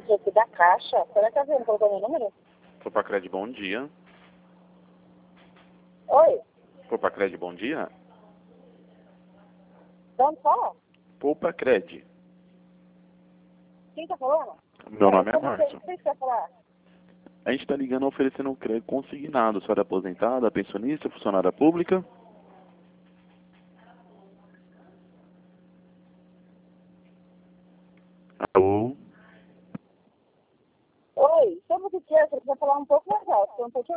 aqui da Caixa. Será que alguém colocou meu número? Copacred, bom dia. Oi? Copacred, bom dia. Vamos falar? Copacred. Quem tá falando? Meu nome é Como Márcio. que você quer falar? A gente está ligando oferecendo um crédito consignado. A senhora é aposentada, pensionista, funcionária pública? Alô? Oi, sobre o que é? Você precisa falar um pouco mais alto, porque eu não tô te